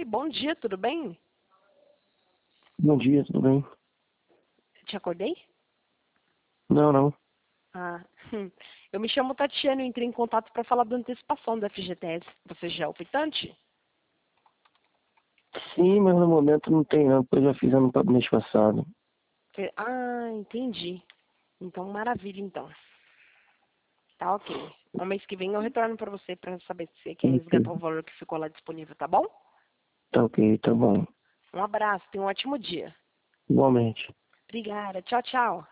bom dia, tudo bem? Bom dia, tudo bem? Te acordei? Não, não. Ah, eu me chamo Tatiana e entrei em contato para falar da antecipação da FGTS. Você já é optante? Sim, mas no momento não tem não, porque eu já fiz ano mês passado. Ah, entendi. Então, maravilha, então. Tá ok. No mês que vem eu retorno para você para saber se você quer resgatar o Ok. valor que ficou lá disponível, tá bom? Tá ok, tá bom. Um abraço, tenha um ótimo dia. Igualmente. Obrigada, tchau, tchau.